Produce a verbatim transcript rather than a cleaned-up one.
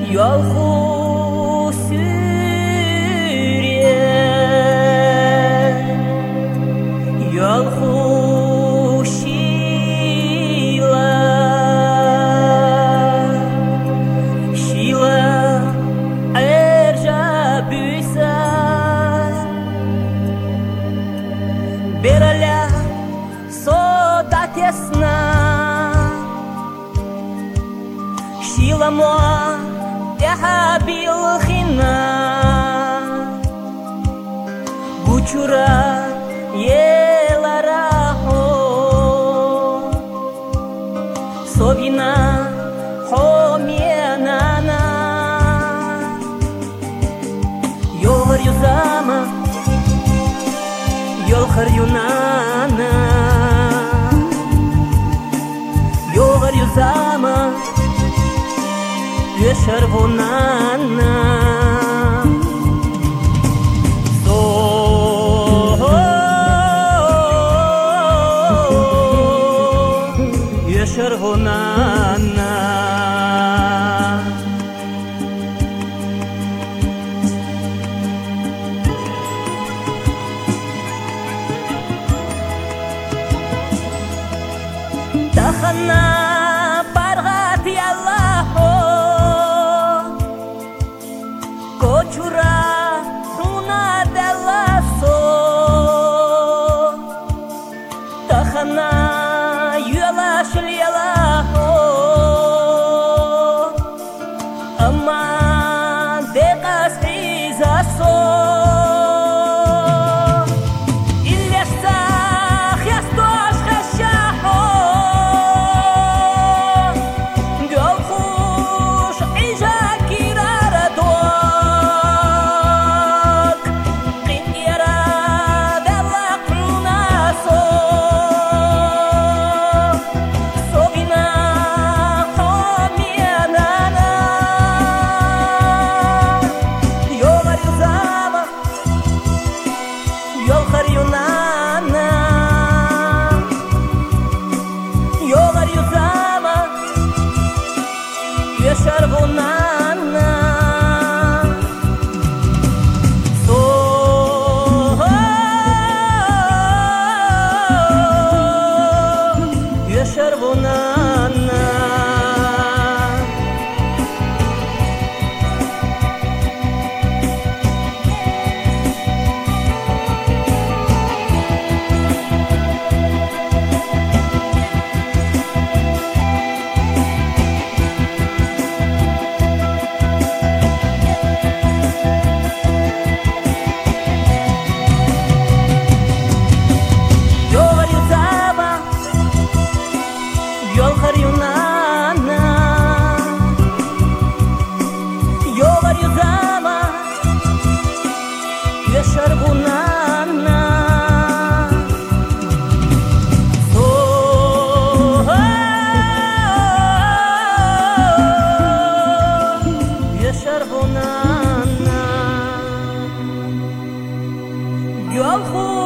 Yol Suriye, yol Shila, Shila erja büysa, berala soda tesna, Shila mo بالخنا بوچورا يلراحو صوبينا حومينانا يوهر يزاما يوخر يونانا يوهر يزاما يشربوننا so يشربوننا تخنا برغات يالله Cochura una de lazo Tahana yuela shliela ho Amma de qashiza so Illesta khiastosh khashaho Golkhush ija kirara do يشربوننا so يشربوننا يشربوننا so يشربوننا يوخو